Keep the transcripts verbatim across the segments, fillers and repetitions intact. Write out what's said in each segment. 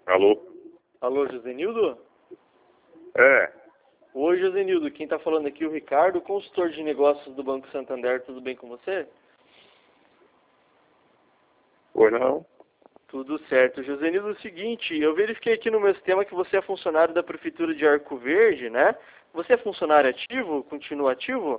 Alô? Alô, Josenildo? É, Oi, Josenildo. Quem está falando aqui é o Ricardo, consultor de negócios do Banco Santander. Tudo bem com você? pois não? Tudo certo. Josenildo, é o seguinte, eu verifiquei aqui no meu sistema que você é funcionário da Prefeitura de Arco Verde, né? Você é funcionário ativo? Continua ativo?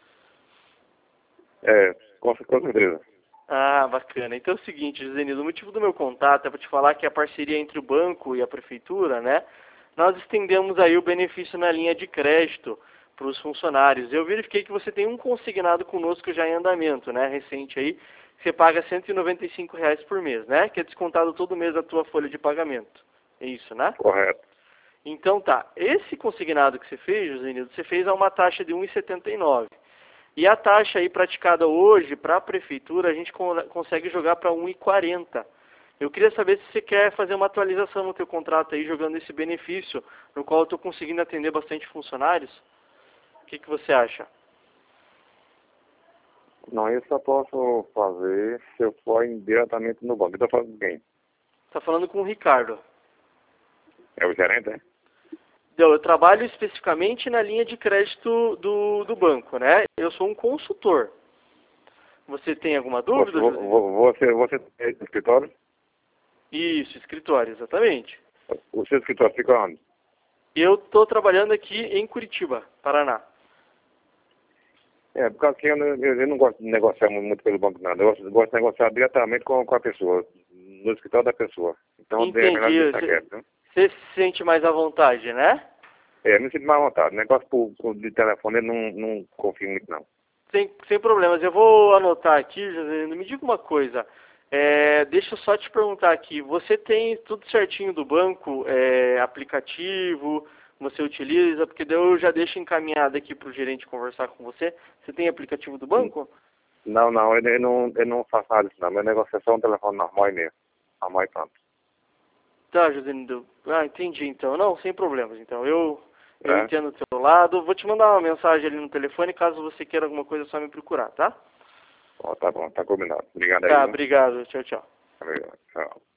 É, com, com certeza. Ah, bacana. Então é o seguinte, Josenildo, o motivo do meu contato é para te falar que a parceria entre o banco e a Prefeitura, né? Nós estendemos aí o benefício na linha de crédito para os funcionários. Eu verifiquei que você tem um consignado conosco já em andamento, né? Recente aí, que você paga cento e noventa e cinco reais por mês, né? Que é descontado todo mês da tua folha de pagamento. É isso, né? Correto. Então tá, esse consignado que você fez, Josenildo, você fez a uma taxa de um vírgula setenta e nove. E a taxa aí praticada hoje para a prefeitura, a gente con consegue jogar para um vírgula quarenta. Eu queria saber se você quer fazer uma atualização no teu contrato aí, jogando esse benefício, no qual eu estou conseguindo atender bastante funcionários. O que, que você acha? Não, eu só posso fazer se eu for ir diretamente no banco. Eu tô falando com quem? Está falando com o Ricardo. É o gerente, é? Eu, eu trabalho especificamente na linha de crédito do, do banco, né? Eu sou um consultor. Você tem alguma Você, dúvida, vo- José? vo- você, você tem escritório? Isso, escritório, exatamente. O seu escritório fica onde? Eu estou trabalhando aqui em Curitiba, Paraná. É, por causa que eu, não- eu, eu não gosto de negociar mu- muito pelo banco, nada. Eu gosto, gosto de negociar diretamente com, com a pessoa, no escritório da pessoa. Então, é melhor Entendi. deixar quieto, né? Você se sente mais à vontade, né? É, eu me sinto mais à vontade. Negócio por, por, de telefone eu não, não confio muito, não. Sem, sem problemas. Eu vou anotar aqui, José. Me diga uma coisa. É, deixa eu só te perguntar aqui. Você tem tudo certinho do banco, é, aplicativo, você utiliza? Porque daí eu já deixo encaminhado aqui para o gerente conversar com você. Você tem aplicativo do banco? Não, não, eu, eu não, eu não faço nada disso, não. Meu negócio é só um telefone normal e mesmo. Normal e pronto. Tá, José. Ah, entendi então. Não, sem problemas. Então, eu, eu Tá? entendo o teu lado. Vou te mandar uma mensagem ali no telefone. Caso você queira alguma coisa, é só me procurar, tá? Ó, tá bom, tá combinado. Obrigado aí, Tá, viu? obrigado. Tchau, tchau. Obrigado. Tchau.